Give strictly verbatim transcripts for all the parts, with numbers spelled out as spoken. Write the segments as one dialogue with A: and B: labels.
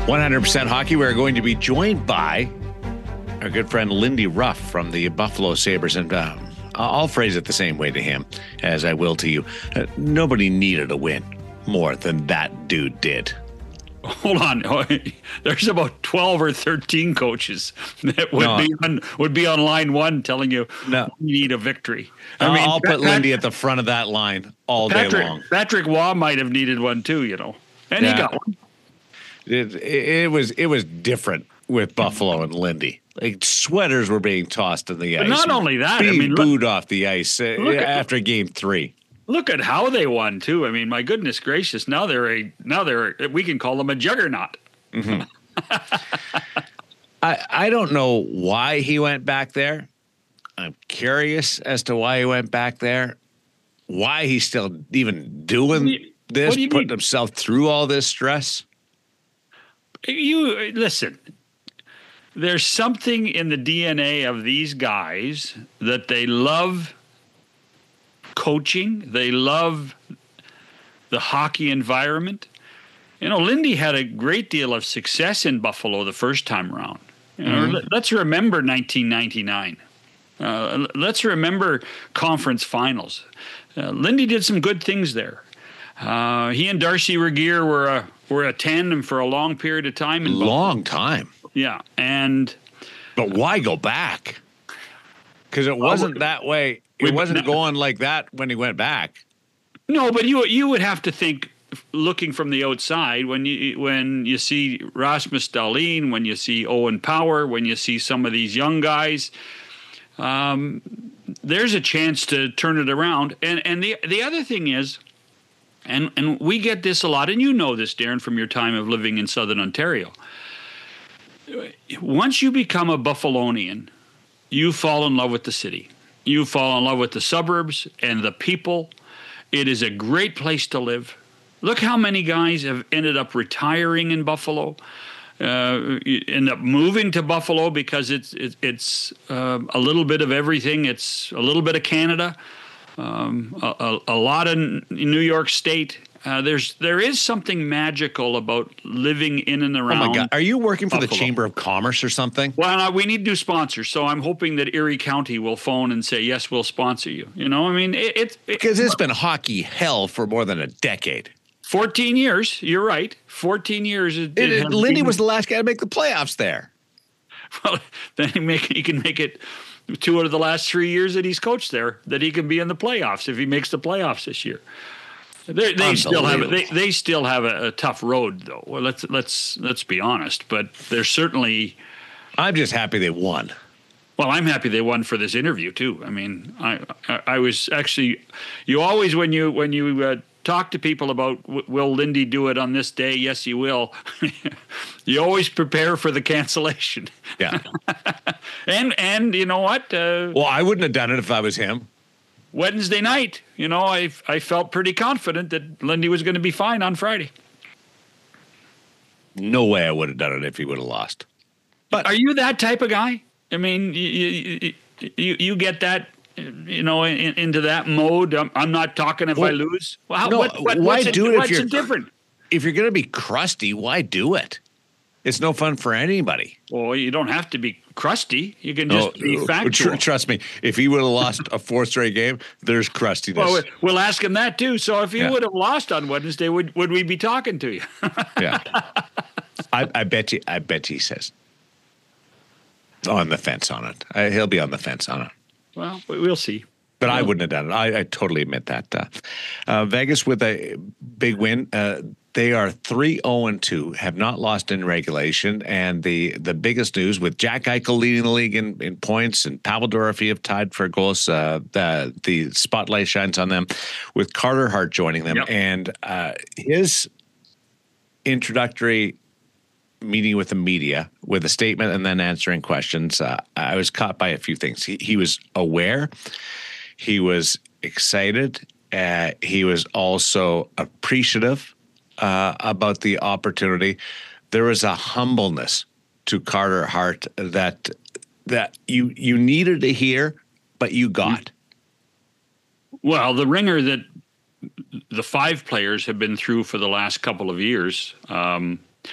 A: one hundred percent Hockey, we're going to be joined by our good friend Lindy Ruff from the Buffalo Sabres. And uh, I'll phrase it the same way to him as I will to you. Uh, nobody needed a win more than that dude did.
B: Hold on. There's about twelve or thirteen coaches that would
A: No.
B: be on would be on line one telling you
A: No.
B: you need a victory.
A: I mean, I'll put
B: Pat-
A: Lindy at the front of that line all
B: Patrick,
A: day long.
B: Patrick Waugh might have needed one too, you know. And
A: Yeah.
B: he got one.
A: It, it, it was it was different with Buffalo and Lindy. Like sweaters were being tossed in the
B: But
A: ice.
B: not only that, I
A: being
B: mean, look-
A: booed off the ice uh,
B: Look at-
A: after game three.
B: Look at how they won too. I mean, my goodness gracious! Now they're a now they're we can call them a juggernaut.
A: I, I don't know why he went back there. I'm curious as to why he went back there. Why he's still even doing
B: What do you-
A: this,
B: what do you
A: putting
B: mean?
A: himself through all this stress.
B: You listen. There's something in the D N A of these guys that they love coaching. They love the hockey environment. You know, Lindy had a great deal of success in Buffalo the first time around. You know, let- Let's remember nineteen ninety-nine. Uh, let's remember conference finals. Uh, Lindy did some good things there. Uh, he and Darcy Regier were a were a tandem for a long period of time in Buffalo.
A: Long time.
B: Yeah, and
A: But why go back? Because it wasn't that way. It
B: we-
A: wasn't going like that when he went back.
B: no, but you you would have to think, looking from the outside, when you when you see Rasmus Dahlin, when you see Owen Power, when you see some of these young guys, um, there's a chance to turn it around. And and the the other thing is, and and we get this a lot, and you know this, Darren, from your time of living in Southern Ontario. Once you become a Buffalonian, you fall in love with the city. You fall in love with the suburbs and the people. It is a great place to live. Look how many guys have ended up retiring in Buffalo, uh, you end up moving to Buffalo because it's it's, it's uh, a little bit of everything. It's a little bit of Canada, um, a, a, a lot of New York State. Uh, there's there is something magical about living in and
A: Oh
B: around.
A: my God. Are you working for the
B: Buffalo.
A: Chamber of Commerce or something?
B: Well, uh, we need new sponsors, so I'm hoping that Erie County will phone and say, yes, we'll sponsor you. You know, I mean, it, it, it
A: Because it's been hockey hell for more than a decade.
B: fourteen years, you're right, fourteen years. It,
A: It,
B: it
A: it-
B: has
A: Lindy
B: been-
A: was the last guy to make the playoffs there.
B: well, then he, make, he can make it two out of the last three years that he's coached there, that he can be in the playoffs if he makes the playoffs this year. They, they still have a- they, they still have a, a tough road, though. Well, let's let's let's be honest, but they're certainly.
A: I'm just happy they won.
B: Well, I'm happy they won for this interview too. I mean, I I, I was actually, you always when you when you uh, talk to people about w- will Lindy do it on this day? Yes, he will. You always prepare for the cancellation.
A: Yeah.
B: And and you know what? Uh,
A: Well, I wouldn't have done it if I was him.
B: Wednesday night, you know, I I felt pretty confident that Lindy was going to be fine on Friday.
A: No way I would have done it if he would have lost. But
B: Are you that type of guy? I mean, you you you, you get that, you know, in, into that mode. I'm, I'm not talking if I
A: Well,
B: lose. Well, how,
A: no,
B: what, what,
A: why
B: what's
A: do it
B: it,
A: if
B: what's
A: you're-
B: it different?
A: if you're going to be crusty, why do it? It's no fun for anybody.
B: Well, you don't have to be crusty. You can just
A: Oh,
B: be
A: tr-
B: factual.
A: trust me, if he would have lost a fourth straight game, there's crustiness.
B: Well, we'll ask him that too. So if you
A: Yeah.
B: would have lost on Wednesday, would would we be talking to you?
A: Yeah. I, I bet you. I bet you he says on the fence on it. I, he'll be on the fence on it.
B: Well, we- we'll see.
A: But I wouldn't have done it. I, I totally admit that. Uh, uh, Vegas with a big win. Uh, they are three oh and two, have not lost in regulation. And the the biggest news with Jack Eichel leading the league in, in points and Pavel Dorofeyev tied for goals, uh, the, the spotlight shines on them with Carter Hart joining them.
B: Yep.
A: And uh, his introductory meeting with the media with a statement and then answering questions, uh, I was caught by a few things. He, he was aware. He was excited. Uh, he was also appreciative uh, about the opportunity. There was a humbleness to Carter Hart that that you you needed to hear, but you got.
B: Well, the ringer that the five players have been through for the last couple of years, um,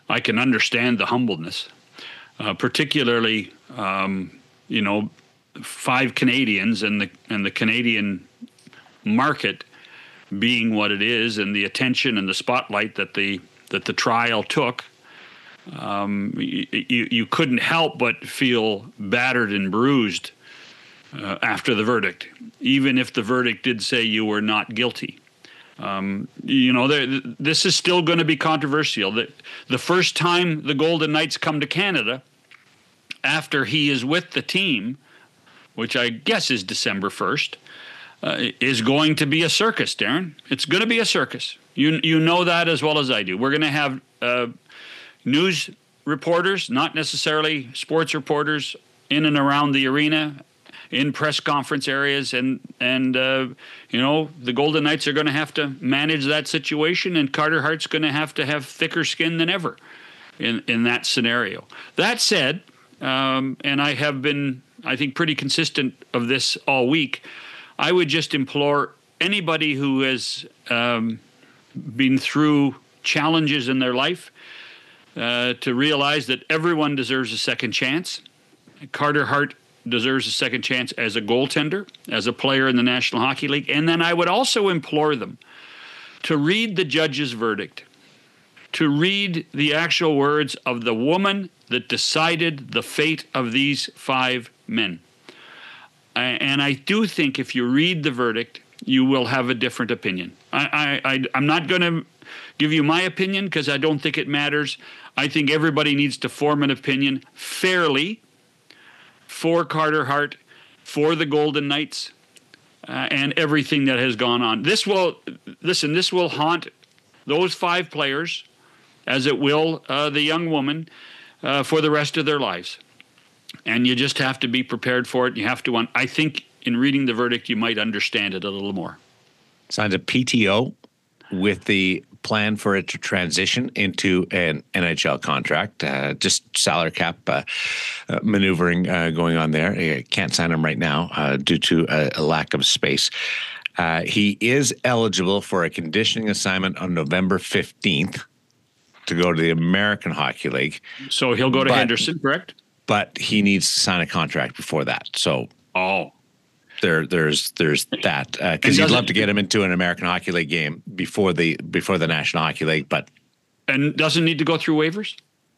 B: I can understand the humbleness, uh, particularly, um, you know, five Canadians and the and the Canadian market being what it is, and the attention and the spotlight that the that the trial took. Um, you you couldn't help but feel battered and bruised uh, after the verdict, even if the verdict did say you were not guilty. Um, you know, there, this is still going to be controversial. The, the first time the Golden Knights come to Canada, after he is with the team, which I guess is December first, uh, is going to be a circus, Darren. It's going to be a circus. You you know that as well as I do. We're going to have uh, news reporters, not necessarily sports reporters, in and around the arena, in press conference areas, and and uh, you know, the Golden Knights are going to have to manage that situation, and Carter Hart's going to have to have thicker skin than ever in in that scenario. That said, um, and I have been, I think, pretty consistent of this all week, I would just implore anybody who has um, been through challenges in their life uh, to realize that everyone deserves a second chance. Carter Hart deserves a second chance as a goaltender, as a player in the National Hockey League. And then I would also implore them to read the judge's verdict, to read the actual words of the woman that decided the fate of these five men. And I do think if you read the verdict, you will have a different opinion. I, I, I, I'm not going to give you my opinion because I don't think it matters. I think everybody needs to form an opinion fairly for Carter Hart, for the Golden Knights, uh, and everything that has gone on. This will, listen, this will haunt those five players, as it will uh, the young woman, uh, for the rest of their lives. And you just have to be prepared for it. You have to, I think in reading the verdict, you might understand it a little more.
A: Signed a P T O with the plan for it to transition into an N H L contract. Uh, just salary cap uh, uh, maneuvering uh, going on there. I can't sign him right now uh, due to a, a lack of space. Uh, he is eligible for a conditioning assignment on November fifteenth to go to the American Hockey League.
B: So he'll go to
A: but,
B: Henderson, correct?
A: But he needs to sign a contract before that. So
B: oh.
A: There, there's, there's that because uh, you'd love to get him into an American Hockey League game before the before the National Hockey League, but
B: and doesn't need to go through waivers.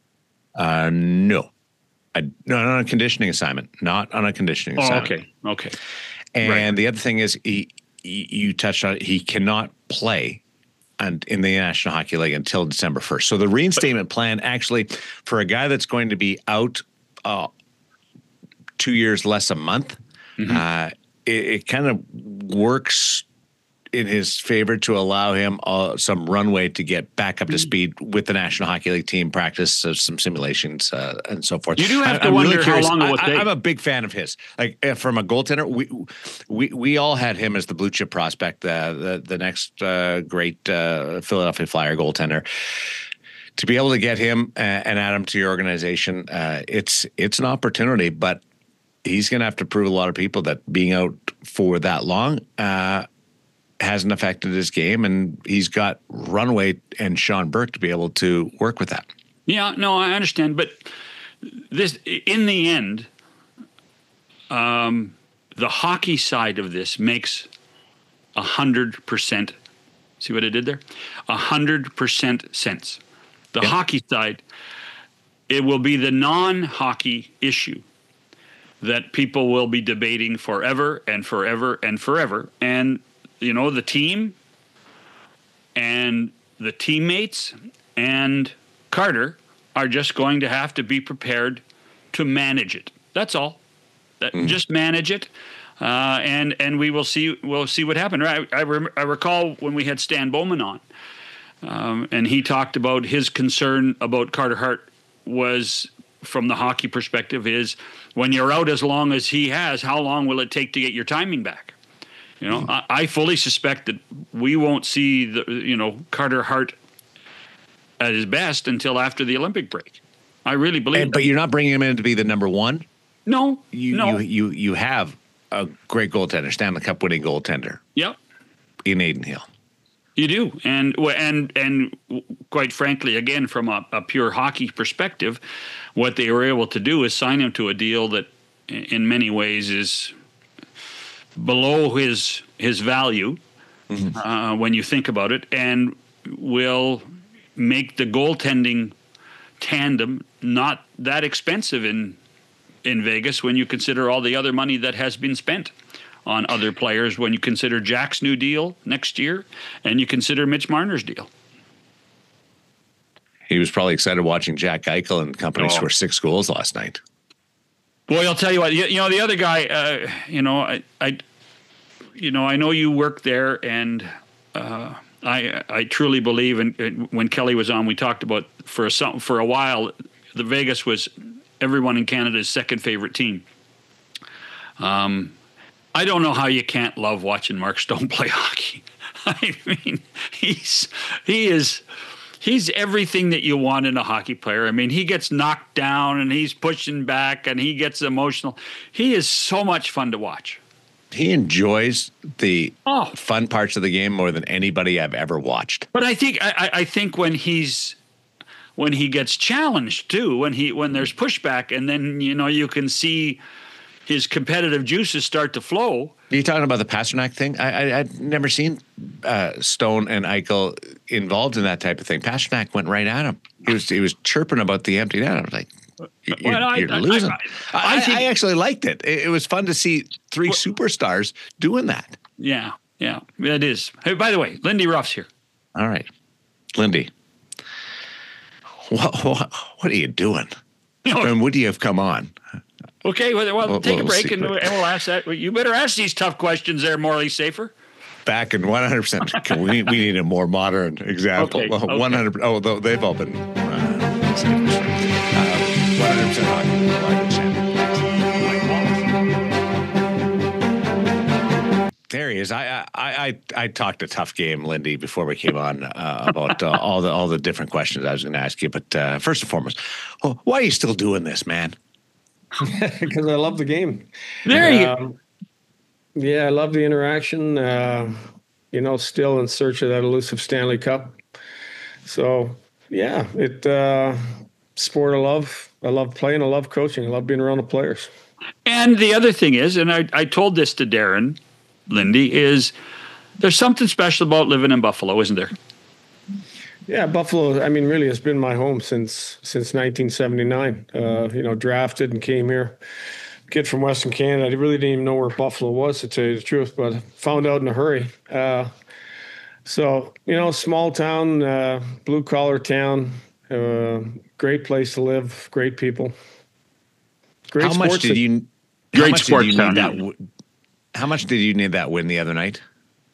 A: Uh, no, I, not on a conditioning assignment. Not on a conditioning
B: oh,
A: assignment.
B: Okay, okay.
A: And
B: right.
A: the other thing is, he, he, you touched on it. He cannot play and in the National Hockey League until December first. So the reinstatement plan, actually, for a guy that's going to be out uh, two years less a month. Mm-hmm. Uh, It, it kind of works in his favor to allow him uh, some runway to get back up to speed with the National Hockey League team, practice uh, some simulations uh, and so forth.
B: You do have
A: I,
B: to
A: I'm
B: wonder
A: really
B: how long it will
A: I,
B: take.
A: I'm a big fan of his. Like uh, from a goaltender, we we we all had him as the blue chip prospect, uh, the the next uh, great uh, Philadelphia Flyer goaltender. To be able to get him uh, and add him to your organization, uh, it's it's an opportunity, but he's going to have to prove a lot of people that being out for that long uh, hasn't affected his game, and he's got runway and Sean Burke to be able to work with that.
B: Yeah, no, I understand, but this, in the end, um, the hockey side of this makes a hundred percent. See what I did there? A hundred percent sense. The yeah. hockey side, it will be the non-hockey issue that people will be debating forever and forever and forever. And, you know, the team and the teammates and Carter are just going to have to be prepared to manage it. That's all. That, mm. Just manage it. Uh, and and we will see we'll see what happened. I, I, rem- I recall when we had Stan Bowman on, um, and he talked about his concern about Carter Hart was, from the hockey perspective, is when you're out as long as he has, how long will it take to get your timing back? You know, mm. I, I fully suspect that we won't see the, you know, Carter Hart at his best until after the Olympic break. I really believe
A: and,
B: that.
A: But you're not bringing him in to be the number one?
B: No,
A: you,
B: no.
A: You, you, you have a great goaltender, Stanley Cup winning goaltender.
B: Yep.
A: In Aiden Hill.
B: You do, and and and quite frankly, again, from a, a pure hockey perspective, what they were able to do is sign him to a deal that, in many ways, is below his his value mm-hmm. uh, when you think about it, and will make the goaltending tandem not that expensive in in Vegas when you consider all the other money that has been spent on other players, when you consider Jack's new deal next year and you consider Mitch Marner's deal.
A: He was probably excited watching Jack Eichel and company oh. score six goals last night.
B: Boy, I'll tell you what, you, you know, the other guy, uh, you know, I, I, you know, I know you work there, and uh, I, I truly believe, and when Kelly was on, we talked about for a, for a while, the Vegas was everyone in Canada's second favorite team. Um, I don't know how you can't love watching Mark Stone play hockey. I mean, he's he is he's everything that you want in a hockey player. I mean, he gets knocked down and he's pushing back and he gets emotional. He is so much fun to watch.
A: He enjoys the oh. fun parts of the game more than anybody I've ever watched.
B: But I think I, I think when he's when he gets challenged too, when he when there's pushback, and then you know you can see his competitive juices start to flow.
A: Are you talking about the Pasternak thing? I, I, I'd never seen uh, Stone and Eichel involved in that type of thing. Pasternak went right at him. He was he was chirping about the empty net. I was like, you're, well, I, you're I, losing. I, I, I, think, I actually liked it. it. It was fun to see three well, superstars doing that.
B: Yeah, yeah, it is. Hey, by the way, Lindy Ruff's here.
A: All right. Lindy, what, what, what are you doing? No. And would you have come on?
B: Okay, well, well, well take we'll a break and, and we'll ask that. You better ask these tough questions there, Morley Safer.
A: Back in one hundred percent. we, need, we need a more modern example.
B: Okay,
A: well,
B: okay.
A: one hundred percent. Oh, they've all been uh, one hundred percent hockey. There he is. I, I I I talked a tough game, Lindy, before we came on uh, about uh, all the all the different questions I was going to ask you. But uh, first and foremost, oh, why are you still doing this, man?
C: Because I love the game.
B: There you um, go.
C: Yeah, I love the interaction. Uh, you know, still in search of that elusive Stanley Cup. So, yeah, it uh, sport I love. I love playing. I love coaching. I love being around the players.
B: And the other thing is, and I, I told this to Darren, Lindy, is there's something special about living in Buffalo, isn't there?
C: Yeah, Buffalo, I mean, really has been my home since since nineteen seventy-nine. Uh, you know, drafted and came here. Kid from Western Canada. I really didn't even know where Buffalo was, to tell you the truth, but found out in a hurry. Uh, so, you know, small town, uh, blue-collar town, uh, great place to live, great people.
A: Great how much did you
B: Great
A: how much
B: sports
A: did you need
B: town.
A: that, how much did you need that win the other night?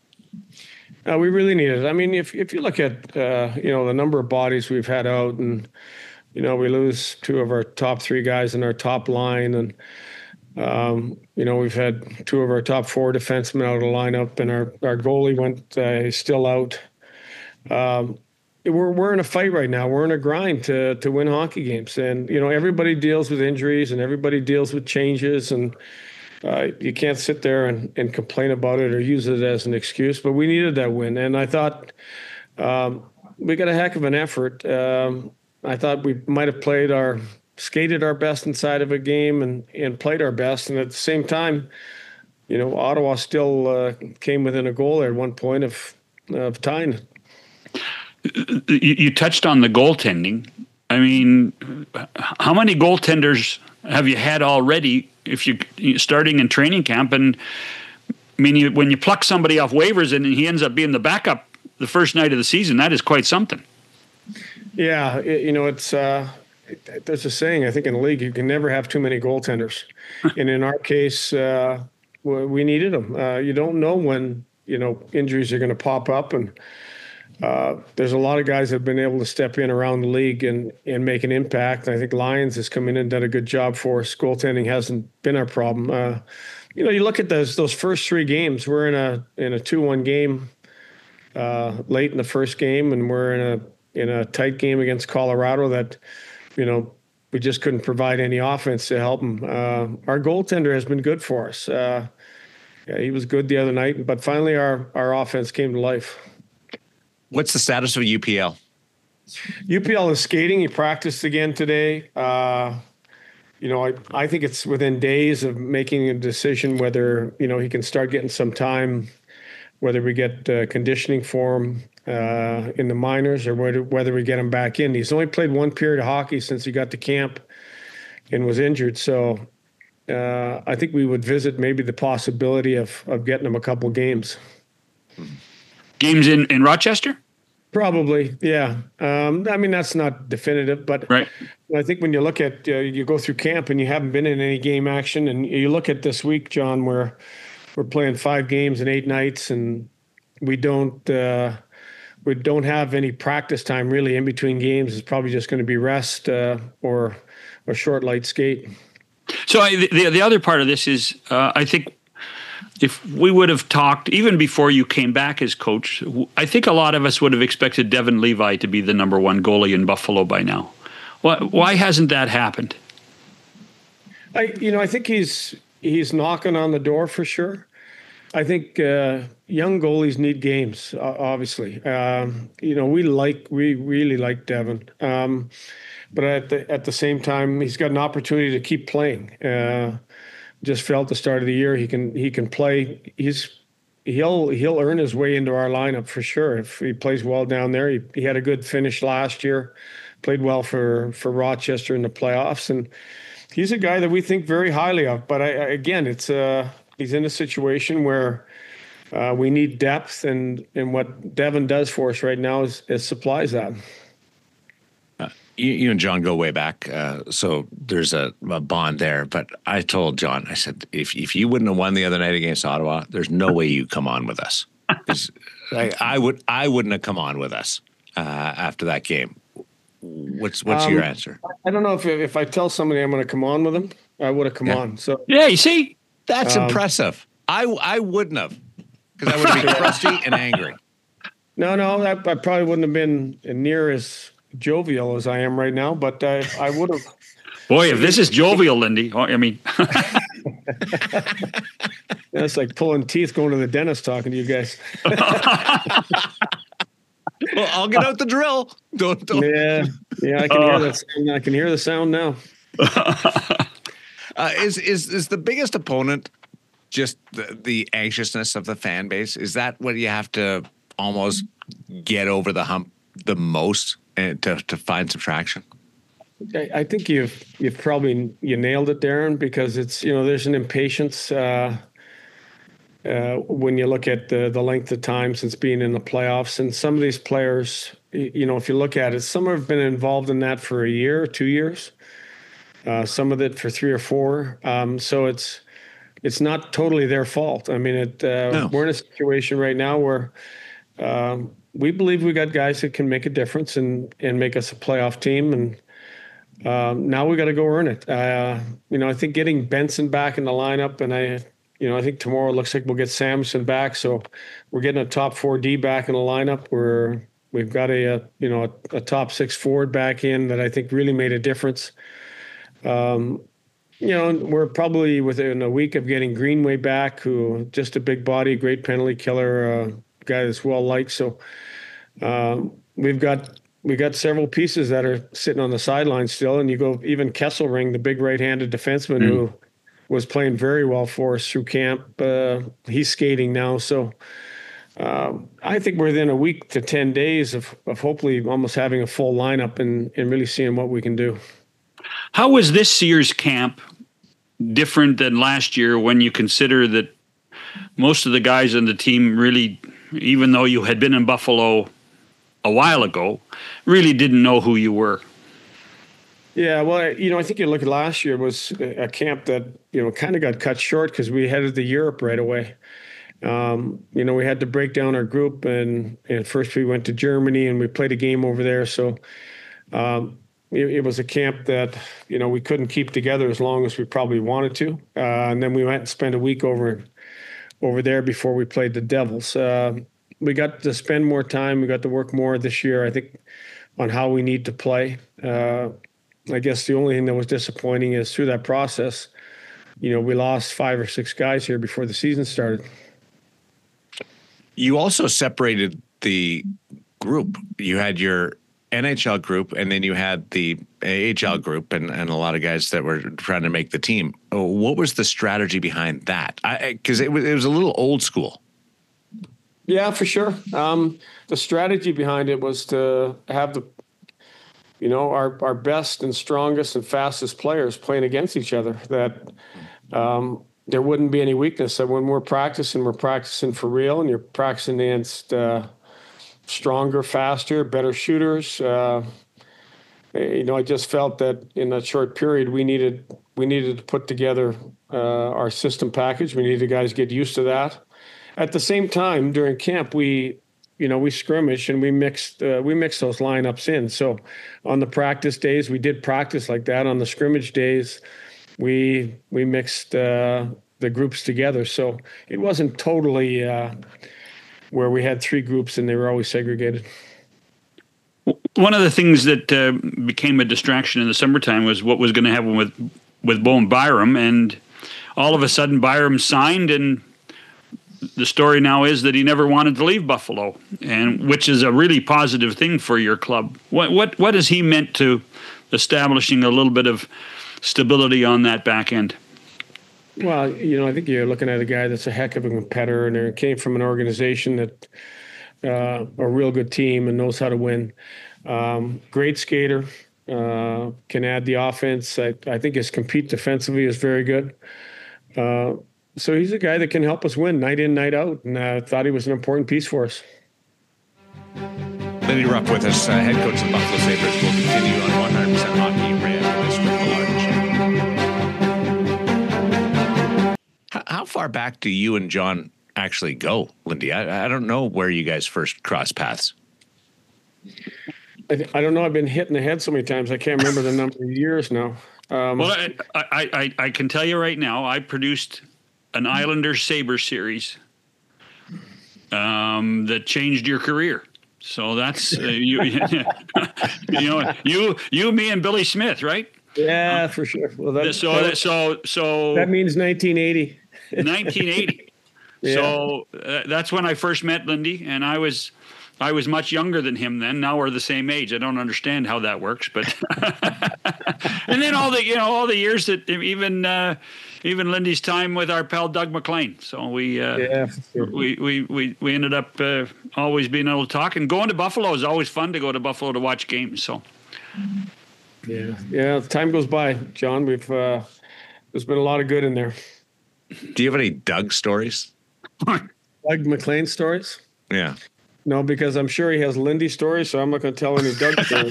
C: Uh, we really need it. I mean, if if you look at uh, you know the number of bodies we've had out, and you know we lose two of our top three guys in our top line, and um, you know we've had two of our top four defensemen out of the lineup, and our our goalie went uh, still out. Um, we're we're in a fight right now. We're in a grind to to win hockey games, and you know everybody deals with injuries and everybody deals with changes, and Uh, you can't sit there and, and complain about it or use it as an excuse, but we needed that win. And I thought um, we got a heck of an effort. Um, I thought we might have played our, skated our best inside of a game and, and played our best. And at the same time, you know, Ottawa still uh, came within a goal there at one point of, of tying.
B: You, you touched on the goaltending. I mean, how many goaltenders have you had already? If you starting in training camp, and I mean, you, when you pluck somebody off waivers and he ends up being the backup the first night of the season, that is quite something.
C: Yeah, it, you know, it's uh, it, there's a saying I think in the league, you can never have too many goaltenders, and in our case, uh, we needed them. Uh, you don't know when you know injuries are going to pop up, and Uh, there's a lot of guys that have been able to step in around the league and, and make an impact. I think Lyons has come in and done a good job for us. Goaltending hasn't been our problem. Uh, you know, you look at those those first three games. We're in a in a two one game uh, late in the first game, and we're in a in a tight game against Colorado that, you know, we just couldn't provide any offense to help them. Uh, our goaltender has been good for us. Uh, yeah, he was good the other night, but finally our our offense came to life.
A: What's the status of U P L?
C: U P L is skating. He practiced again today. Uh, you know, I, I think it's within days of making a decision whether, you know, he can start getting some time, whether we get uh, conditioning for him uh, in the minors or whether, whether we get him back in. He's only played one period of hockey since he got to camp and was injured. So uh, I think we would visit maybe the possibility of, of getting him a couple games.
B: Games in, in Rochester?
C: Probably, yeah. Um, I mean, that's not definitive, but
B: right.
C: I think when you look at, uh, you go through camp and you haven't been in any game action, and you look at this week, John, where we're playing five games in eight nights, and we don't uh, we don't have any practice time really in between games. It's probably just going to be rest uh, or a short light skate.
B: So I, the the other part of this is, uh, I think, if we would have talked even before you came back as coach, I think a lot of us would have expected Devon Levi to be the number one goalie in Buffalo by now. Why, why hasn't that happened?
C: I, you know, I think he's he's knocking on the door for sure. I think uh, young goalies need games, uh, obviously. Um, you know, we like we really like Devon, um, but at the at the same time, he's got an opportunity to keep playing. Uh, Just felt at the start of the year he can he can play. He's he'll he'll earn his way into our lineup for sure if he plays well down there. He he had a good finish last year, played well for for Rochester in the playoffs, and he's a guy that we think very highly of. But I, again, it's uh he's in a situation where uh, we need depth, and and what Devon does for us right now is, is supplies that.
A: You, you and John go way back, uh, so there's a, a bond there. But I told John, I said, if if you wouldn't have won the other night against Ottawa, there's no way you come on with us. I, I would, I wouldn't have come on with us uh, after that game. What's what's um, your answer?
C: I don't know if if I tell somebody I'm going to come on with them, I would have come
A: yeah.
C: on. So
B: yeah, you see,
A: that's um, impressive. I I wouldn't have, because I would be crusty and angry.
C: No, no, I, I probably wouldn't have been near as jovial as I am right now, but I, I would have.
B: Boy, if this is jovial, Lindy, I mean.
C: That's like pulling teeth going to the dentist talking to you guys.
A: Well, I'll get out the drill. Don't, don't.
C: Yeah, yeah, I can uh, hear that sound. I can hear the sound now.
A: uh, is is is the biggest opponent just the, the anxiousness of the fan base? Is that what you have to almost get over the hump the most and to to find some traction?
C: I, I think you've you've probably you nailed it, Darren, because it's, you know, there's an impatience uh, uh, when you look at the the length of time since being in the playoffs, and some of these players, you know, if you look at it, some have been involved in that for a year, two years, uh, some of it for three or four. Um, so it's it's not totally their fault. I mean, it uh, no. We're in a situation right now where. Um, we believe we got guys that can make a difference and, and make us a playoff team. And um, now we got to go earn it. Uh, you know, I think getting Benson back in the lineup, and I, you know, I think tomorrow it looks like we'll get Samson back. So we're getting a top four D back in the lineup. We're, we've got a, a you know, a, a top six forward back in that I think really made a difference. Um, you know, we're probably within a week of getting Greenway back, who just a big body, great penalty killer, uh, guy that's well liked. So um, we've got we got several pieces that are sitting on the sidelines still. And you go even Kesselring, the big right-handed defenseman mm. who was playing very well for us through camp. Uh, he's skating now. So um, I think we're within a week to ten days of, of hopefully almost having a full lineup and, and really seeing what we can do.
B: How was this year's camp different than last year when you consider that most of the guys on the team really, even though you had been in Buffalo a while ago, really didn't know who you were?
C: Yeah, well, you know, I think you look at last year was a camp that, you know, kind of got cut short because we headed to Europe right away. Um, you know, we had to break down our group, and, and first we went to Germany and we played a game over there. So um, it, it was a camp that, you know, we couldn't keep together as long as we probably wanted to. Uh, and then we went and spent a week over over there before we played the Devils. Uh, we got to spend more time. We got to work more this year, I think, on how we need to play. Uh, I guess the only thing that was disappointing is through that process, you know, we lost five or six guys here before the season started.
A: You also separated the group. You had your N H L group, and then you had the A H L group, and, and a lot of guys that were trying to make the team. Oh, what was the strategy behind that? Because it was it was a little old school.
C: Yeah, for sure. Um, the strategy behind it was to have the, you know, our our best and strongest and fastest players playing against each other. That um, there wouldn't be any weakness. That when we're practicing, we're practicing for real, and you're practicing against uh, stronger, faster, better shooters. Uh, you know, I just felt that in that short period, we needed we needed to put together uh, our system package. We needed guys to get used to that. At the same time, during camp, we, you know, we scrimmaged and we mixed uh, we mixed those lineups in. So, on the practice days, we did practice like that. On the scrimmage days, we we mixed uh, the groups together. So it wasn't totally uh, where we had three groups and they were always segregated.
B: One of the things that uh, became a distraction in the summertime was what was going to happen with with Bowen Byram, and all of a sudden Byram signed, and the story now is that he never wanted to leave Buffalo, and which is a really positive thing for your club. What what what has he meant to establishing a little bit of stability on that back end?
C: Well, you know, I think you're looking at a guy that's a heck of a competitor, and he came from an organization that uh, a real good team and knows how to win. Um, great skater, uh, can add the offense. I, I think his compete defensively is very good. Uh, so he's a guy that can help us win night in, night out, and I uh, thought he was an important piece for us.
A: Lindy Ruff with us, uh, head coach of the Buffalo Sabres. We'll continue on one hundred percent Hockey right after this with the large. How, how far back do you and John actually go, Lindy? I, I don't know where you guys first crossed paths.
C: I, I don't know. I've been hit in the head so many times. I can't remember the number of years now. Um,
B: well, I, I, I, I can tell you right now, I produced an Islanders Sabres series um, that changed your career. So that's uh, you, you know, you, you, me, and Billy Smith, right?
C: Yeah, um, for sure. Well, that,
B: so,
C: that,
B: so, so
C: that means nineteen eighty.
B: nineteen eighty. Yeah. So uh, that's when I first met Lindy, and I was, I was much younger than him then. Now we're the same age. I don't understand how that works, but and then all the you know all the years that even uh, even Lindy's time with our pal Doug McLean. So we uh, yeah, sure. we, we we we ended up uh, always being able to talk, and going to Buffalo is always fun to go to Buffalo to watch games. So
C: yeah, yeah. Time goes by, John. We've uh, there's been a lot of good in there.
A: Do you have any Doug stories?
C: Doug McLean stories?
A: Yeah.
C: No, because I'm sure he has Lindy stories, so I'm not going to tell any Doug stories.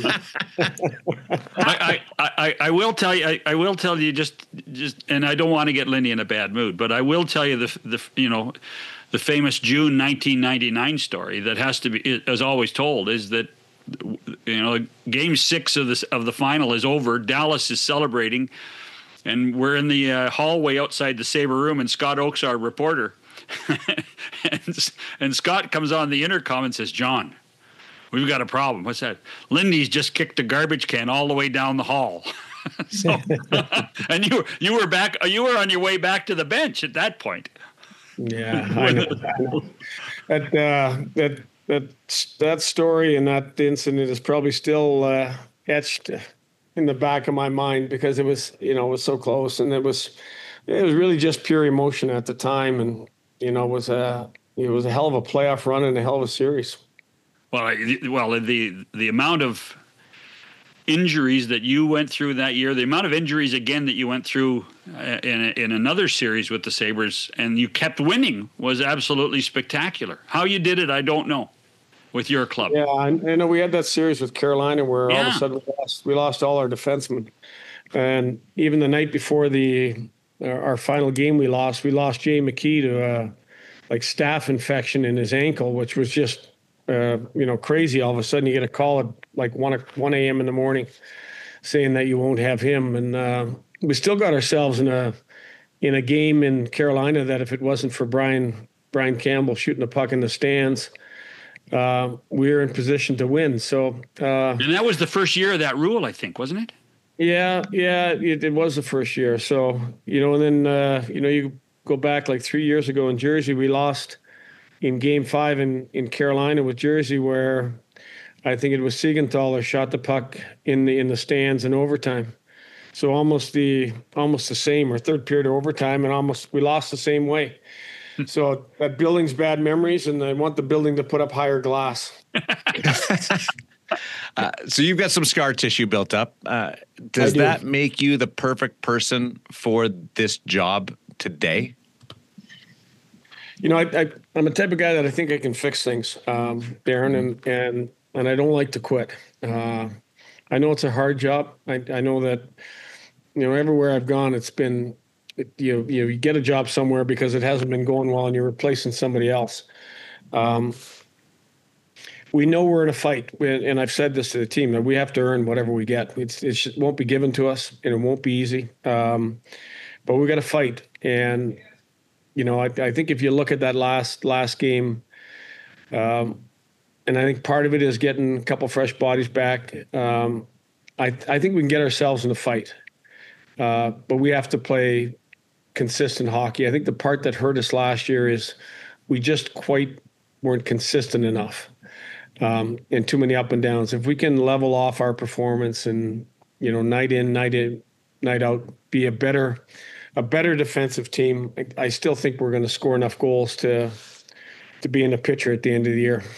B: I, I, I, I will tell you. I, I will tell you just just, and I don't want to get Lindy in a bad mood, but I will tell you the the you know the famous June nineteen ninety-nine story that has to be, as always told, is that you know Game Six of this of the final is over. Dallas is celebrating, and we're in the uh, hallway outside the Sabre room, and Scott Oakes, our reporter. and, and Scott comes on the intercom and says, "John, we've got a problem." "What's that?" "Lindy's just kicked a garbage can all the way down the hall." so, and you you were back. You were on your way back to the bench at that point.
C: Yeah, I know. I know. That uh, that that that story and that incident is probably still uh, etched in the back of my mind because it was you know it was so close, and it was it was really just pure emotion at the time, and. You know, it was a it was a hell of a playoff run and a hell of a series.
B: Well, well, the the amount of injuries that you went through that year, the amount of injuries again that you went through in in another series with the Sabres, and you kept winning was absolutely spectacular. How you did it, I don't know, with your club.
C: Yeah, I, I know we had that series with Carolina where
B: yeah.
C: all of a sudden we lost we lost all our defensemen, and even the night before the. Our final game we lost, we lost Jay McKee to uh, like staph infection in his ankle, which was just, uh, you know, crazy. All of a sudden you get a call at like one a.m. in the morning saying that you won't have him. And uh, we still got ourselves in a in a game in Carolina that if it wasn't for Brian Brian Campbell shooting the puck in the stands, uh, we were in position to win. So uh,
B: and that was the first year of that rule, I think, wasn't it?
C: Yeah, yeah, it, it was the first year. So, you know, and then, uh, you know, you go back like three years ago in Jersey, we lost in game five in, in Carolina with Jersey where I think it was Siegenthaler shot the puck in the in the stands in overtime. So almost the almost the same, or third period of overtime, and almost we lost the same way. So that building's bad memories, and I want the building to put up higher glass.
A: uh, so you've got some scar tissue built up. Uh, does
C: do.
A: that make you the perfect person for this job today?
C: You know, I, I, I'm a type of guy that I think I can fix things, um, Darren, and and and I don't like to quit. Uh, I know it's a hard job. I, I know that, you know, everywhere I've gone, it's been, it, you, you know, you get a job somewhere because it hasn't been going well and you're replacing somebody else. Um, we know we're in a fight, and I've said this to the team, that we have to earn whatever we get. It's, it won't be given to us, and it won't be easy. Um, but we got to fight. And, you know, I, I think if you look at that last last game, um, and I think part of it is getting a couple fresh bodies back. Um, I, I think we can get ourselves in a fight, uh, but we have to play consistent hockey. I think the part that hurt us last year is we just quite weren't consistent enough, um, and too many up and downs. If we can level off our performance and, you know, night in, night in, night out, be a better, a better defensive team, I, I still think we're going to score enough goals to, to be in the picture at the end of the year.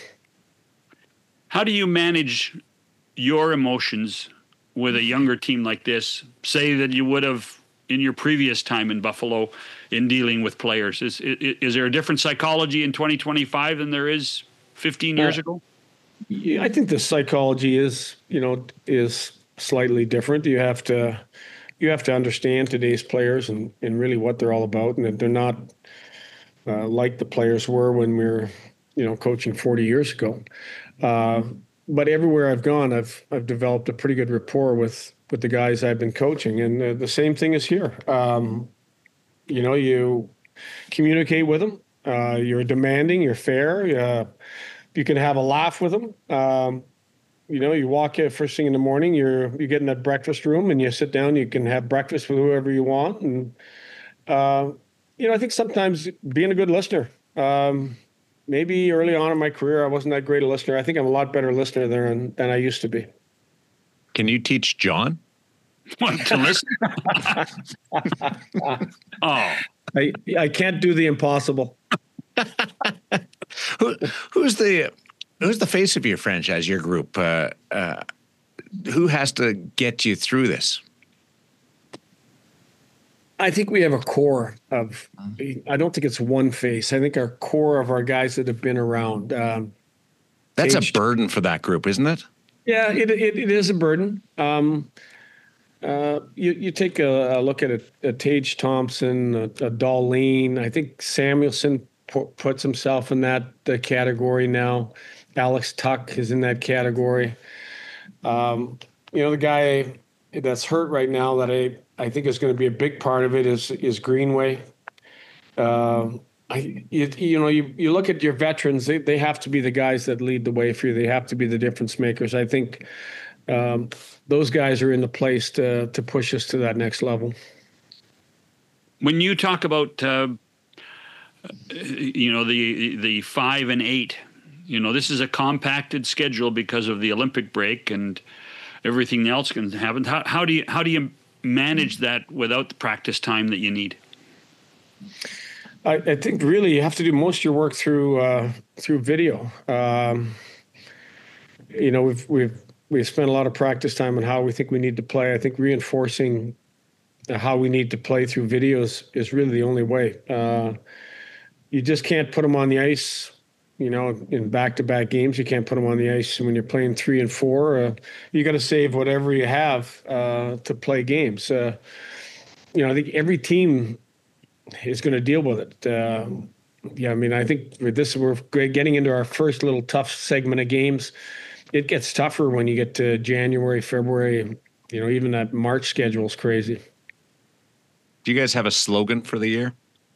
B: How do you manage your emotions with a younger team like this? Say that you would have in your previous time in Buffalo in dealing with players. Is is, is there a different psychology in twenty twenty-five than there is fifteen years uh, ago?
C: Yeah, I think the psychology is, you know, is slightly different. You have to you have to understand today's players and, and really what they're all about, and that they're not uh, like the players were when we were, you know, coaching forty years ago. Uh, but everywhere I've gone, I've I've developed a pretty good rapport with with the guys I've been coaching, and uh, the same thing is here. Um, you know, you communicate with them. Uh, you're demanding. You're fair. Uh, you can have a laugh with them. Um, you know, you walk in first thing in the morning. You're you get in that breakfast room and you sit down. You can have breakfast with whoever you want, and uh, you know, I think sometimes being a good listener. Um, Maybe early on in my career, I wasn't that great a listener. I think I'm a lot better listener than than I used to be.
A: Can you teach John?
B: What, to listen? Oh,
C: I I can't do the impossible.
A: Who who's the who's the face of your franchise, your group? Uh, uh, who has to get you through this?
C: I think we have a core of, I don't think it's one face. I think our core of our guys that have been around. Um,
A: That's
C: Tage,
A: a burden for that group, isn't it?
C: Yeah, it it, it is a burden. Um, uh, you, you take a, a look at a, a Tage Thompson, a, a Darlene. I think Samuelson pu- puts himself in that the category now. Alex Tuck is in that category. Um, you know, the guy that's hurt right now that I, I think is going to be a big part of it is is Greenway. Uh, I you, you know you, you look at your veterans, they, they have to be the guys that lead the way for you. They have to be the difference makers. I think um, those guys are in the place to to push us to that next level.
B: When you talk about uh, you know the the five and eight, you know this is a compacted schedule because of the Olympic break and everything else can happen. How, how do you how do you manage that without the practice time that you need?
C: I, I think really you have to do most of your work through uh, through video. Um, you know, we've we've we've spent a lot of practice time on how we think we need to play. I think reinforcing how we need to play through videos is really the only way. Uh, you just can't put them on the ice. You know, in back-to-back games, you can't put them on the ice when you're playing three and four. Uh, you got to save whatever you have uh, to play games. Uh, you know, I think every team is going to deal with it. Uh, yeah, I mean, I think with this, we're getting into our first little tough segment of games. It gets tougher when you get to January, February. You know, even that March schedule is crazy.
A: Do you guys have a slogan for the year?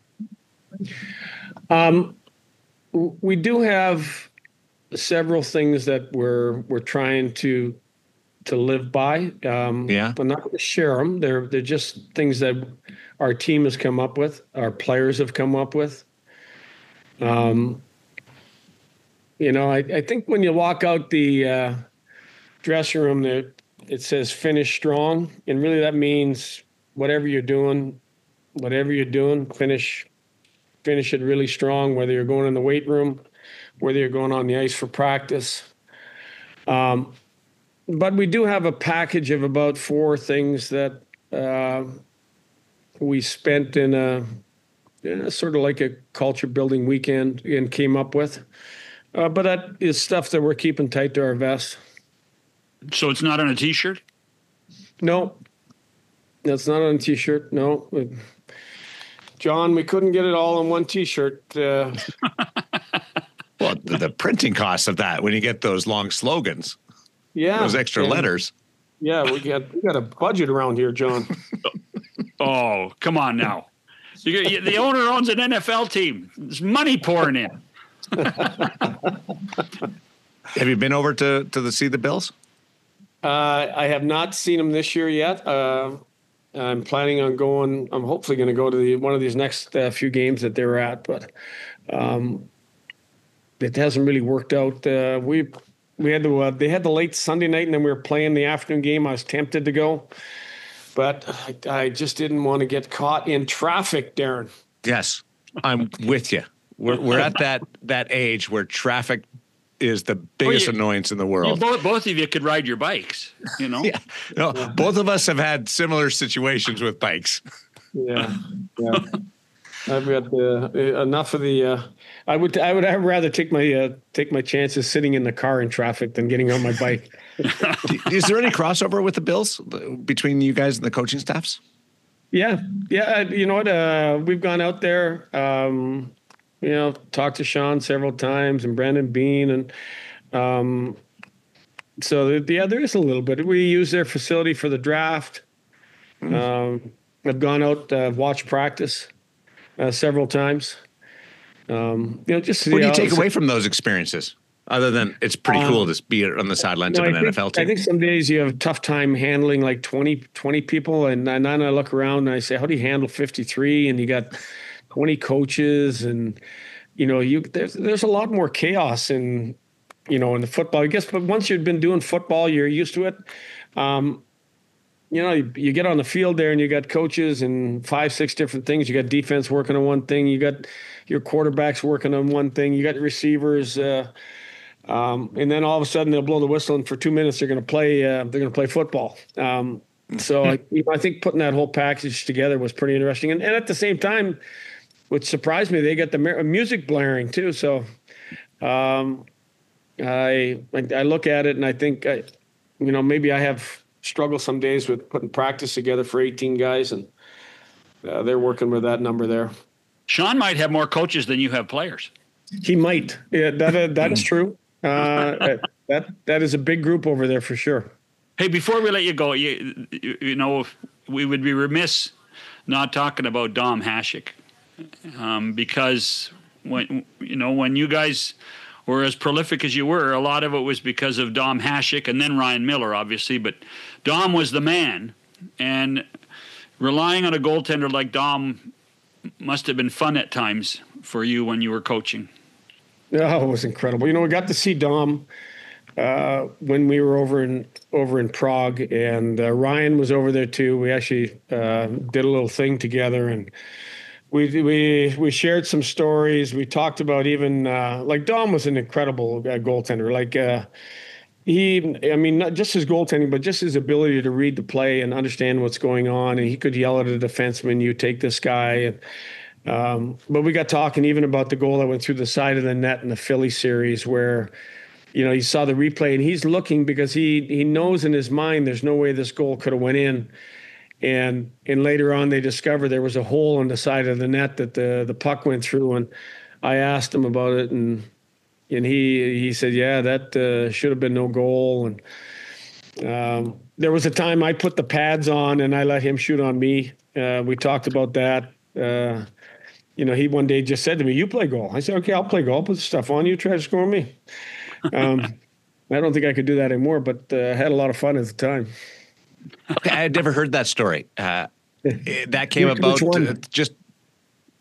C: Um. We do have several things that we're we're trying to to live by. Um,
A: yeah,
C: I'm not going to share them. They're they're just things that our team has come up with, our players have come up with. Um, You know, I, I think when you walk out the uh, dressing room, there it says finish strong, and really that means whatever you're doing, whatever you're doing, finish finish it really strong. Whether you're going in the weight room, whether you're going on the ice for practice. Um, but we do have a package of about four things that uh, we spent in a, in a sort of like a culture building weekend and came up with. Uh, but that is stuff that we're keeping tight to our vest.
B: So it's not on a T-shirt?
C: No, that's not on a T-shirt. No. John, we couldn't get it all on one T-shirt. Uh,
A: well, the, the printing costs of that when you get those long slogans,
C: yeah,
A: those extra
C: and,
A: letters.
C: Yeah, we got we got a budget around here, John.
B: Oh, come on now! You, you, the owner owns an N F L team. There's money pouring in.
A: Have you been over to to the see the Bills?
C: Uh, I have not seen them this year yet. Uh, I'm planning on going. I'm hopefully going to go to the, one of these next uh, few games that they're at, but um, it hasn't really worked out. Uh, we we had the uh, they had the late Sunday night, and then we were playing the afternoon game. I was tempted to go, but I, I just didn't want to get caught in traffic, Darren.
A: Yes, I'm with you. We're we're at that that age where traffic is the biggest well, you, annoyance in the world.
B: Both, both of you could ride your bikes, you know?
A: yeah. No, yeah. Both of us have had similar situations with bikes.
C: Yeah. Yeah. I've got uh, enough of the, uh, I would, I would rather take my, uh, take my chances sitting in the car in traffic than getting on my bike.
A: Is there any crossover with the Bills between you guys and the coaching staffs?
C: Yeah. Yeah. You know what? Uh, we've gone out there, um, you know, talked to Sean several times and Brandon Bean. And um, so, the, yeah, there is a little bit. We use their facility for the draft. Mm. Um, I've gone out, uh, watched practice uh, several times. Um, you know, just
A: what do you take away from those experiences? Other than it's pretty um, cool to be on the sidelines no, of an
C: think,
A: N F L team.
C: I think some days you have a tough time handling like twenty, twenty people. And, and then I look around and I say, how do you handle fifty-three? And you got twenty coaches, and you know, you there's there's a lot more chaos in, you know, in the football, I guess. But once you've been doing football, you're used to it. Um, you know, you, you get on the field there, and you got coaches and five, six different things. You got defense working on one thing. You got your quarterbacks working on one thing. You got receivers, uh, um, and then all of a sudden they'll blow the whistle, and for two minutes they're going to play. Uh, they're going to play football. Um, so I, you know, I think putting that whole package together was pretty interesting, and, and at the same time, which surprised me, they got the music blaring too. So um, I I look at it and I think, I, you know, maybe I have struggled some days with putting practice together for eighteen guys, and uh, they're working with that number there.
B: Sean might have more coaches than you have players.
C: He might. Yeah, that uh, that is true. Uh, that that is a big group over there for sure.
B: Hey, before we let you go, you you, you know, we would be remiss not talking about Dom Hasek. Um, because when you know when you guys were as prolific as you were, a lot of it was because of Dom Hasek and then Ryan Miller, obviously. But Dom was the man, and relying on a goaltender like Dom must have been fun at times for you when you were coaching.
C: Oh, it was incredible. You know, we got to see Dom uh, when we were over in over in Prague, and uh, Ryan was over there too. We actually uh, did a little thing together, and We we we shared some stories. We talked about even uh, like Dom was an incredible uh, goaltender. Like uh, he, I mean, not just his goaltending, but just his ability to read the play and understand what's going on. And he could yell at a defenseman, "You take this guy." And um, but we got talking even about the goal that went through the side of the net in the Philly series, where you know he saw the replay and he's looking because he he knows in his mind there's no way this goal could have went in. And and later on, they discovered there was a hole on the side of the net that the the puck went through. And I asked him about it, and and he he said, "Yeah, that uh, should have been no goal." And um, there was a time I put the pads on and I let him shoot on me. Uh, we talked about that. Uh, you know, he one day just said to me, "You play goal." I said, "Okay, I'll play goal. I'll put the stuff on. You try to score me." Um, I don't think I could do that anymore, but uh, I had a lot of fun at the time.
A: Okay, I had never heard that story. Uh, that came
C: Which
A: about
C: one?
A: uh, just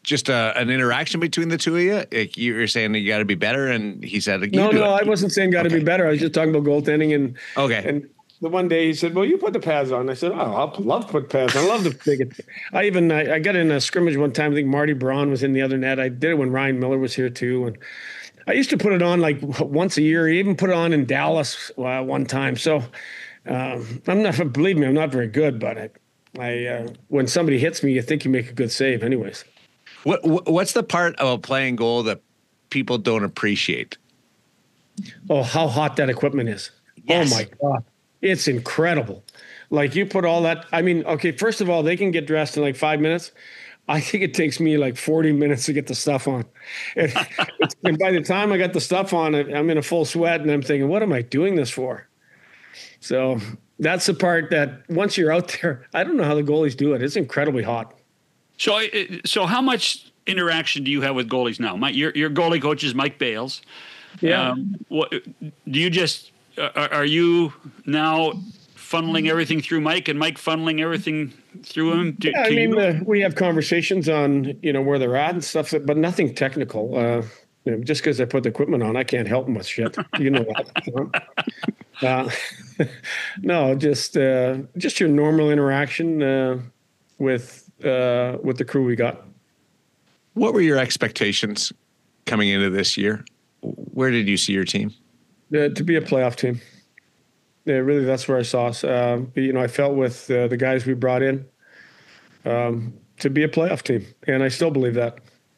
A: just a, an interaction between the two of you? Like you were saying that you got to be better, and he said, you
C: No,
A: do
C: no,
A: it.
C: I wasn't saying got to
A: Okay.
C: be better. I was just talking about goaltending and
A: Okay.
C: and the one day he said, "Well, you put the pads on." I said, "Oh, I love to put pads on. I love to take it." I even I, I got in a scrimmage one time. I think Marty Braun was in the other net. I did it when Ryan Miller was here too, and I used to put it on like once a year. I even put it on in Dallas uh, one time. So um, I'm not. Believe me, I'm not very good, but I, I uh, when somebody hits me, you think you make a good save, anyways.
A: What, what what's the part of playing goal that people don't appreciate?
C: Oh, how hot that equipment is!
A: Yes.
C: Oh my God, it's incredible. Like you put all that. I mean, okay, first of all, they can get dressed in like five minutes. I think it takes me like forty minutes to get the stuff on. And, it's, and by the time I got the stuff on, I'm in a full sweat and I'm thinking, what am I doing this for? So that's the part that once you're out there, I don't know how the goalies do it. It's incredibly hot.
B: So, so how much interaction do you have with goalies now? Mike, your your goalie coach is Mike Bales.
C: Yeah.
B: Um, what do you just are, are you now funneling everything through Mike and Mike funneling everything through him? To,
C: Yeah, I
B: to
C: mean,
B: you?
C: uh, we have conversations on, you know, where they're at and stuff, but nothing technical. Uh, you know, just because I put the equipment on, I can't help them with shit. You know that. uh, no, just uh, just your normal interaction uh, with uh, with the crew we got.
A: What were your expectations coming into this year? Where did you see your team?
C: Uh, to be a playoff team. Yeah, really, that's where I saw us. Um, you know, I felt with uh, the guys we brought in um, to be a playoff team, and I still believe that.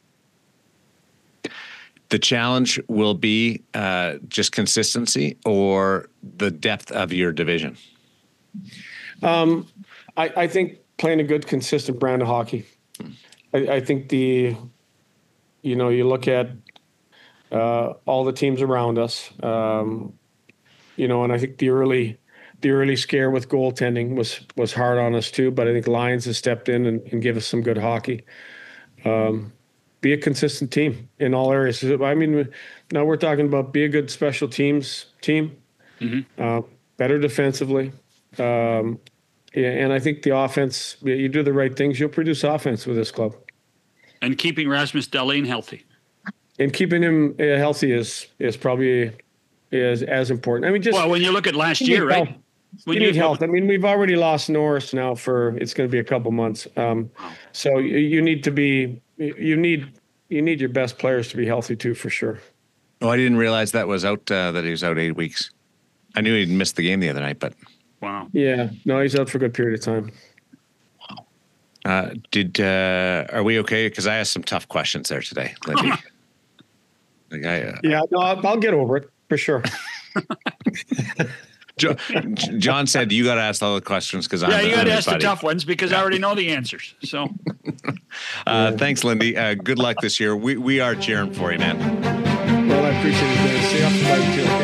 A: The challenge will be uh, just consistency or the depth of your division?
C: Um, I, I think playing a good, consistent brand of hockey. I, I think the, you know, you look at uh, all the teams around us, um, you know, and I think the early, the early scare with goaltending was was hard on us too. But I think Lions has stepped in and, and give us some good hockey. Um, be a consistent team in all areas. I mean, now we're talking about be a good special teams team, mm-hmm. uh, better defensively. Um, yeah, and I think the offense, you do the right things, you'll produce offense with this club.
B: And keeping Rasmus Dahlin healthy.
C: And keeping him uh, healthy is is probably is as important. I mean, just
B: well, when you look at last year, right?
C: Health.
B: When
C: you
B: you
C: need health. I mean, we've already lost Norris now for it's going to be a couple months. Um, wow. So you, you need to be you need you need your best players to be healthy too, for sure.
A: Oh, I didn't realize that was out. Uh, that he was out eight weeks. I knew he'd missed the game the other night, but
B: wow.
C: Yeah, no, he's out for a good period of time.
A: Wow. Uh, did uh, are we okay? Because I asked some tough questions there today, Lindy. like I, uh,
C: yeah, no, I'll, I'll get over it for sure.
A: John said you got to ask all the questions because I'm
B: yeah, you got to ask
A: buddy.
B: the tough ones because yeah. I already know the answers. So,
A: uh, yeah. Thanks, Lindy. Uh, good luck this year. We we are cheering for you, man.
C: Well, I appreciate it. Man. Stay up to fight too.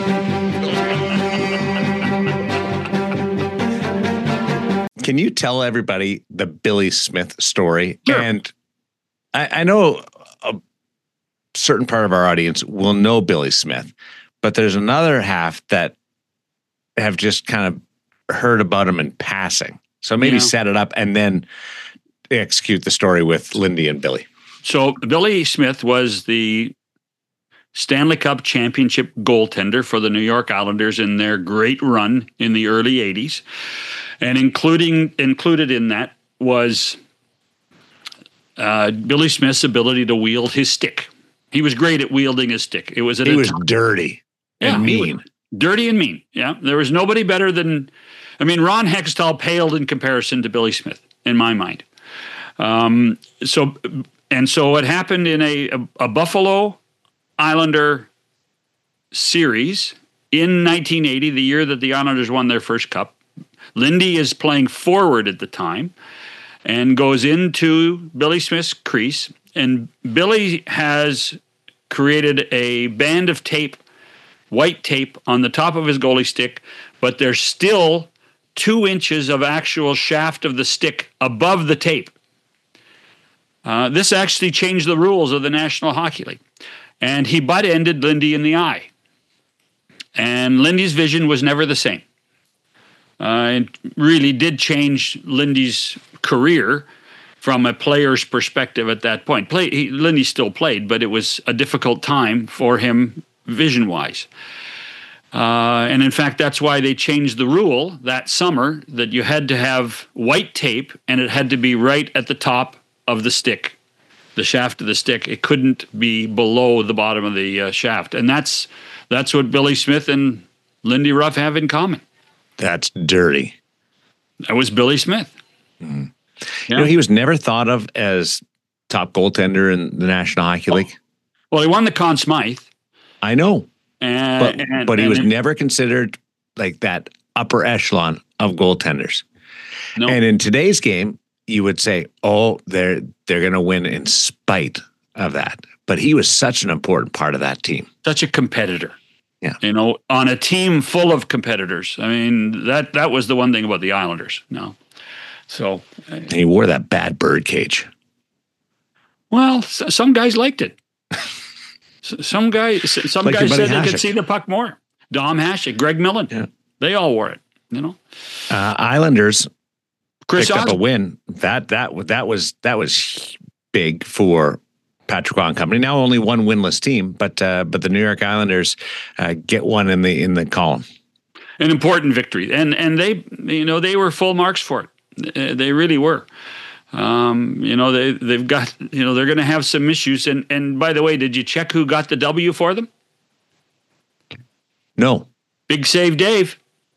A: Okay? Can you tell everybody the Billy Smith story?
B: Sure.
A: And I, I know a certain part of our audience will know Billy Smith, but there's another half that have just kind of heard about him in passing. So maybe yeah. set it up and then execute the story with Lindy and Billy.
B: So Billy Smith was the Stanley Cup championship goaltender for the New York Islanders in their great run in the early eighties. And including included in that was uh, Billy Smith's ability to wield his stick. He was great at wielding his stick. It was at
A: he
B: a
A: was
B: time,
A: dirty and
B: yeah,
A: mean.
B: Dirty and mean. Yeah. There was nobody better than, I mean, Ron Hextall paled in comparison to Billy Smith, in my mind. Um, so, and so it happened in a, a, a Buffalo Islander series in nineteen eighty, the year that the Islanders won their first cup. Lindy is playing forward at the time and goes into Billy Smith's crease. And Billy has created a band of tape, white tape, on the top of his goalie stick, but there's still two inches of actual shaft of the stick above the tape. Uh, this actually changed the rules of the National Hockey League. And he butt-ended Lindy in the eye. And Lindy's vision was never the same. Uh, it really did change Lindy's career. from a player's perspective at that point. Play, he, Lindy still played, but it was a difficult time for him vision-wise. Uh, and in fact, that's why they changed the rule that summer that you had to have white tape and it had to be right at the top of the stick, the shaft of the stick. It couldn't be below the bottom of the uh, shaft. And that's that's what Billy Smith and Lindy Ruff have in common.
A: That's dirty.
B: That was Billy Smith.
A: Mm-hmm. Yeah. You know, he was never thought of as top goaltender in the National Hockey League.
B: Well, he won the Conn Smythe.
A: I know.
B: And,
A: but,
B: and,
A: but he
B: and
A: was
B: it,
A: never considered like that upper echelon of goaltenders.
B: No.
A: And in today's game, you would say, oh, they're they're going to win in spite of that. But he was such an important part of that team.
B: Such a competitor.
A: Yeah.
B: You know, on a team full of competitors. I mean, that that was the one thing about the Islanders. No. So.
A: And he wore that bad bird cage.
B: Well, some guys liked it. Some guys, some
A: like
B: guys said
A: Hasek.
B: they could see the puck more. Dom Hasek, Greg Millen,
A: yeah.
B: They all wore it. You know,
A: uh, Islanders
B: Chris
A: picked
B: Osborne.
A: up a win. That that that was that was big for Patrick Roy and company. Now only one winless team, but uh, but the New York Islanders uh, get one in the in the column.
B: An important victory, and and they you know they were full marks for it. Uh, they really were. Um, you know, they, they've got, you know, they're going to have some issues. And, and by the way, did you check who got the W for them?
A: No.
B: Big Save Dave.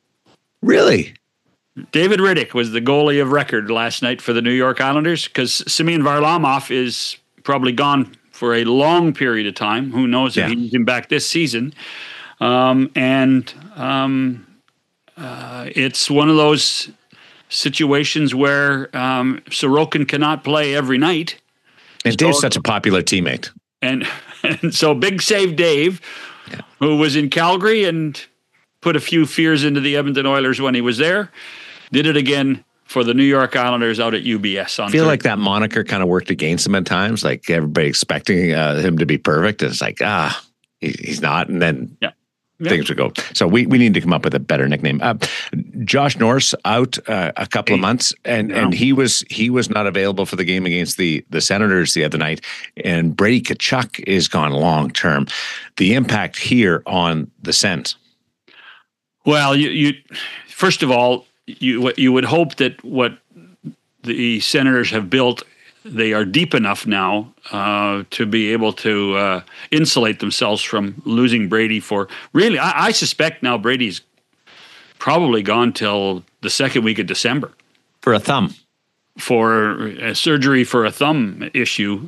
A: Really?
B: David Riddick was the goalie of record last night for the New York Islanders because Semyon Varlamov is probably gone for a long period of time. Who knows
A: yeah.
B: if he's been back this season. Um, and um, uh, it's one of those situations where um, Sorokin cannot play every night.
A: And Dave's so, such a popular teammate.
B: And, and so Big Save Dave, yeah. who was in Calgary and put a few fears into the Edmonton Oilers when he was there, did it again for the New York Islanders out at U B S. On
A: I feel
B: Thursday.
A: like that moniker kind of worked against him at times, like everybody expecting uh, him to be perfect. And it's like, ah, he, he's not. And then
B: yeah.
A: Yep. Things would go. So we, we need to come up with a better nickname. Uh, Josh Norris out uh, a couple of months, and,
B: yeah.
A: and he was he was not available for the game against the the Senators the other night. And Brady Tkachuk is gone long term. The impact here on the Sens.
B: Well, you you first of all you you would hope that what the Senators have built, they are deep enough now uh, to be able to uh, insulate themselves from losing Brady for really. I, I suspect now Brady's probably gone till the second week of December
A: for a thumb,
B: for a surgery for a thumb issue,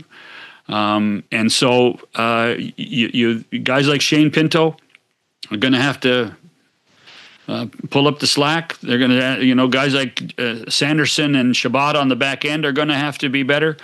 B: um, and so uh, you, you guys like Shane Pinto are going to have to. Uh, pull up the slack. They're going to, you know, guys like uh, Sanderson and Shabbat on the back end are going to have to be better.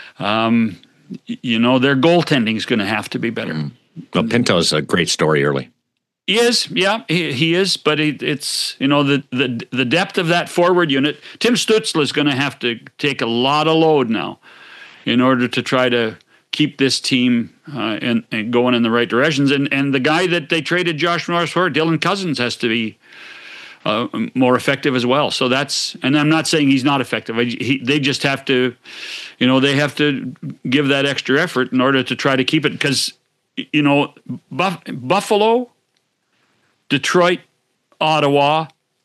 B: Um, you know, their goaltending is going to have to be better. Mm.
A: Well, Pinto's a great story early.
B: He is, yeah, he, he is. But it, it's, you know, the, the the depth of that forward unit. Tim Stützle is going to have to take a lot of load now in order to try to keep this team uh, and, and going in the right directions. And and the guy that they traded Josh Norris for, Dylan Cousins, has to be uh, more effective as well. So that's, and I'm not saying he's not effective. He, they just have to, you know, they have to give that extra effort in order to try to keep it. Because, you know, Buff- Buffalo, Detroit, Ottawa,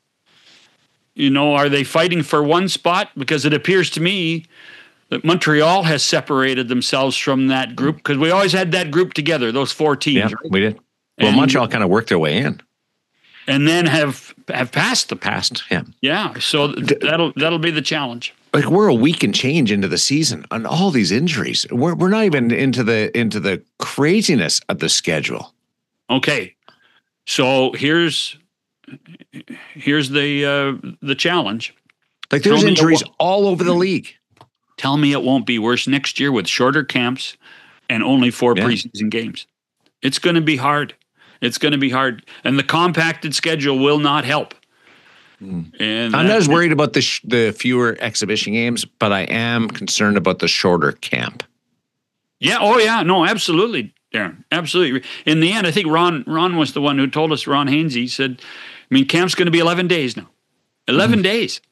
B: you know, are they fighting for one spot? Because it appears to me that Montreal has separated themselves from that group, because we always had that group together, those four teams.
A: Yeah,
B: right?
A: we did. Well, and Montreal kind of worked their way in,
B: and then have have passed the
A: past. Yeah,
B: yeah. So that'll that'll be the challenge.
A: Like we're a week and change into the season, and all these injuries. We're we're not even into the into the craziness of the schedule.
B: Okay, so here's here's the uh, the challenge.
A: Like there's
B: Tell
A: injuries all over the league.
B: Tell me it won't be worse next year with shorter camps and only four yeah. preseason games. It's going to be hard. It's going to be hard. And the compacted schedule will not help.
A: Mm. And I'm not as worried about the sh- the fewer exhibition games, but I am concerned about the shorter camp.
B: Yeah. Oh, yeah. No, absolutely, Darren. Absolutely. In the end, I think Ron Ron was the one who told us, Ron Hainsey said, I mean, camp's going to be eleven days now. eleven mm. days.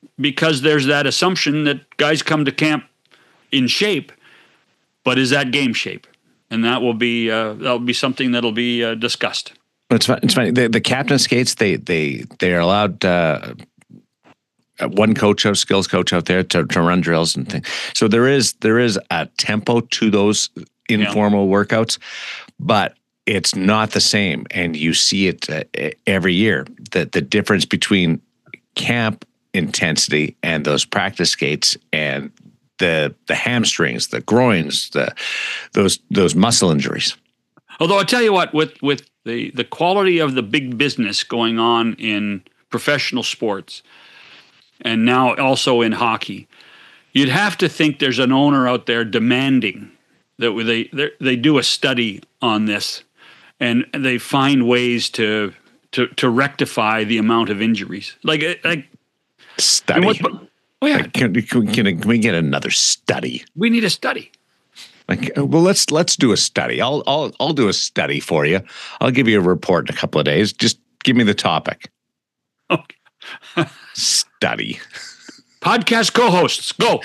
B: because there's that assumption that guys come to camp in shape, but is that game shape? And that will be uh, that'll be something that'll be uh, discussed.
A: It's fun, it's funny. The, the captain skates, they they they are allowed uh, one coach out, skills coach out there to, to run drills and things. So there is there is a tempo to those informal yeah. workouts, but it's not the same. And you see it uh, every year. The the difference between camp intensity and those practice skates and the the hamstrings, the groins, the those those muscle injuries.
B: Although I'll tell you what, with with the, the quality of the big business going on in professional sports and now also in hockey, you'd have to think there's an owner out there demanding that they they, they do a study on this and they find ways to to to rectify the amount of injuries. Like like
A: study.
B: What, oh yeah,
A: can, can, can we get another study?
B: We need a study.
A: Like, well, let's let's do a study. I'll I'll I'll do a study for you. I'll give you a report in a couple of days. Just give me the topic.
B: Okay.
A: Study.
B: Podcast co-hosts, go.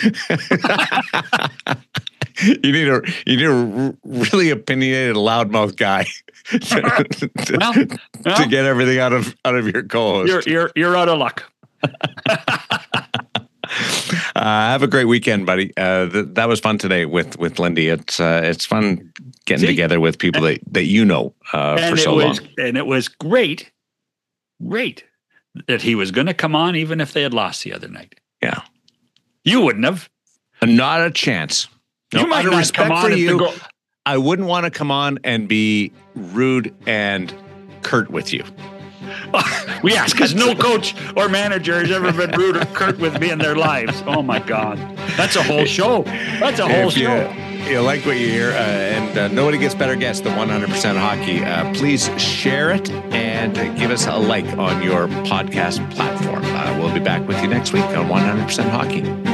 A: You need a you need a really opinionated, loudmouth guy to,
B: well, well,
A: to get everything out of out of your co-host.
B: You're you're you're out of luck.
A: Uh, have a great weekend, buddy. Uh, th- that was fun today with with Lindy. It's uh, it's fun getting See, together with people that, that you know uh, for so
B: was,
A: long.
B: And it was great, great that he was going to come on, even if they had lost the other night.
A: Yeah,
B: you wouldn't have.
A: Not a chance.
B: No, you might not
A: respect
B: come on
A: for you.
B: Go-
A: I wouldn't want to come on and be rude and curt with you.
B: Yes, because no coach or manager has ever been rude or curt with me in their lives. Oh my God, that's a whole show. That's a whole
A: if
B: show.
A: You, you like what you hear, uh, and uh, nobody gets better guests than one hundred percent Hockey. Uh, please share it and uh, give us a like on your podcast platform. Uh, we'll be back with you next week on one hundred percent Hockey.